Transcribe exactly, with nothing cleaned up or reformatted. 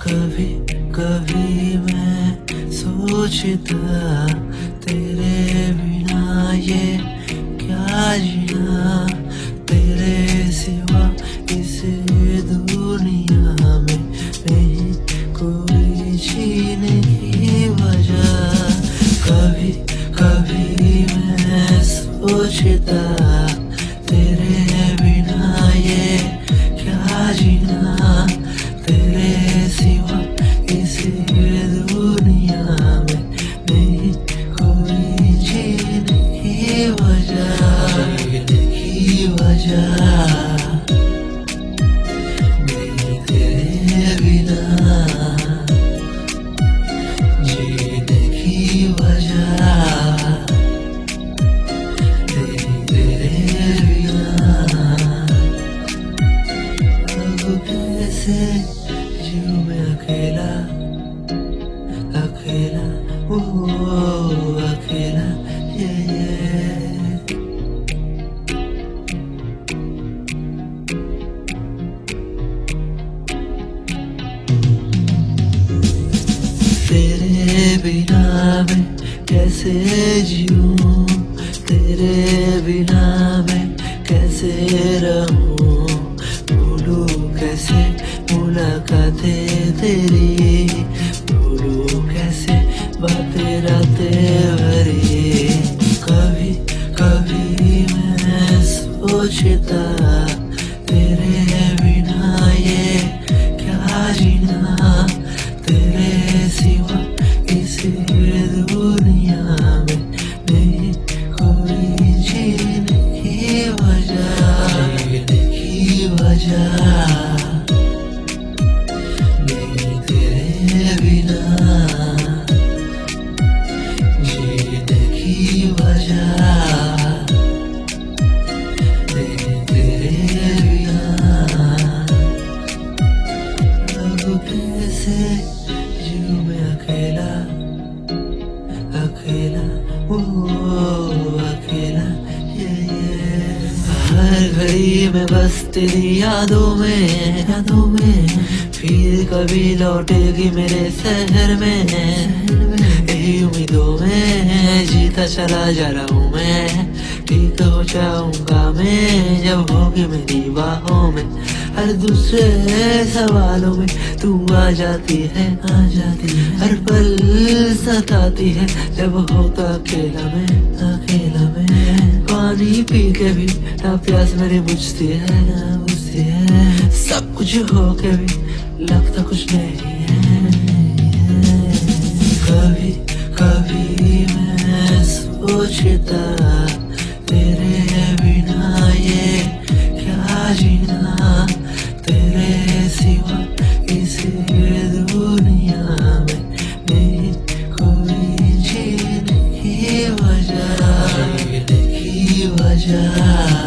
कभी कभी मैं सोचता तेरे बिना ये क्या जीना, तेरे सिवा इस दुनिया में नहीं कोई जीने की वजह। कभी कभी मैं सोचता तेरे बिना ये क्या जीना, तेरे सिवा इस दुनिया में नहीं कोई जीने की वजह, जीने की वजह नहीं तेरे बिना, जीने की वजह नहीं तेरे बिना। अब कैसे जीऊं मैं अकेला अकेला, ओ अकेला, ये ये तेरे बिना मैं कैसे जीऊं, तेरे बिना मैं कैसे रहूं, भूलूं कैसे मुलाकातें तेरी, भूलूं कैसे बातें रातें भरी। कभी कभी मैं सोचता तेरे बिना ये क्या जीना, तेरे सिवा इस दुनिया में नहीं कोई जीने की वजह, जीने की वजह नहीं तेरे बिना, जीने की वजह नहीं तेरे बिना। अब कैसे जीऊं मैं अकेला अकेला, ओ अकेला, ये ये हर घड़ी में बस तेरी यादों में यादों में, फिर कभी लौटेगी मेरे शहर में, यही उम्मीदों में जीता चला जा रहा हूँ मैं। ठीक हो जाऊंगा मैं जब होगी मेरी बाहों में, हर दूसरे सवालों में तू आ जाती है आ जाती है, हर पल सताती है जब होता अकेला में अकेला में। पानी पी के भी ना प्यास मेरी बुझती है ना बुझती है, सब कुछ हो के भी लगता कुछ नहीं है। कभी कभी मैं सोचता तेरे बिना ये क्या जीना, तेरे सिवा इस दुनिया में नहीं कोई जीने की वजह, जीने की वजह